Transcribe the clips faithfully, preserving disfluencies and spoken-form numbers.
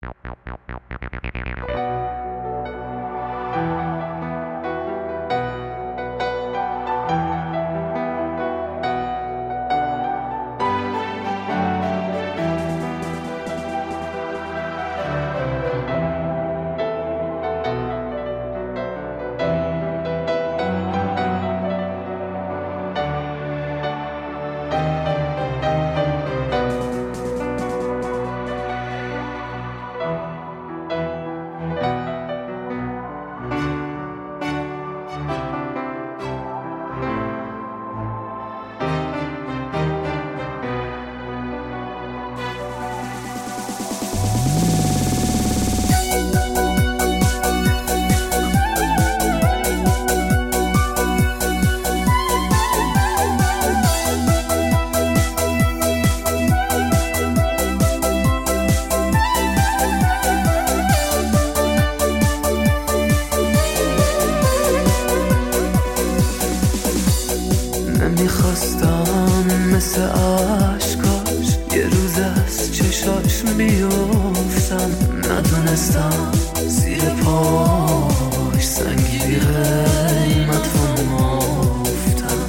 نمیخواستم مثل عشقاش یه روز از چشاش بیفتم، ندونستم زیر پاش سنگی بی قیمت و مفتم.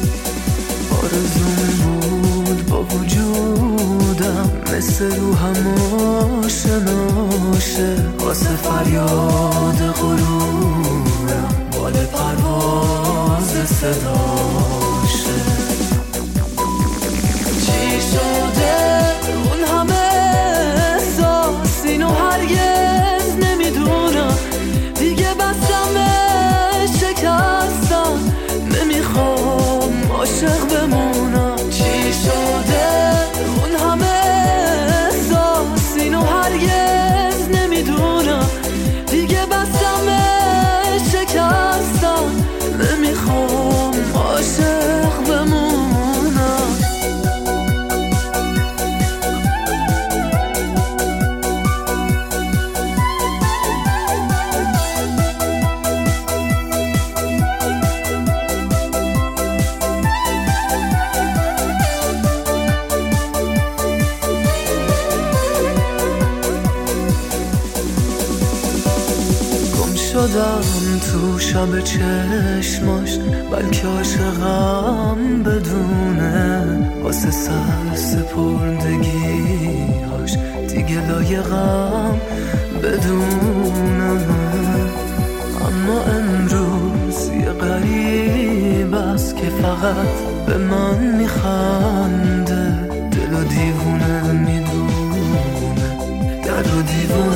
آرزون بود با وجودم مثل روحم آشناشه، واسه فریاد غرورم بال پرواز صداشه. چی شده اون همه احساس، اینو هرگز نمیدونم، دیگه بستم شکستم، نمیخوام عاشق بمونم. چی شده اون همه احساس، اینو هرگز نمیدونم، دیگه بستم شکستم، نمیخوام عاشق بمونم. شدم تو شب چشماش، بلکه عاشقم بدونه، واسه سر سپردگیاش دیگه لایقم بدونه. اما امروز یه غریب است که فقط به من میخنده، دل و دیوونه میدونه، در و دیوونه